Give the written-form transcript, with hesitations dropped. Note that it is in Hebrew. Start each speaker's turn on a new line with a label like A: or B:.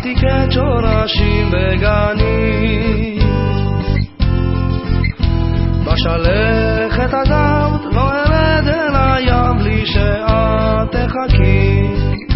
A: עתיקת שורשים בגנים. בשלכת עזבת, לא ארד אל הים בלי שאת תחכי.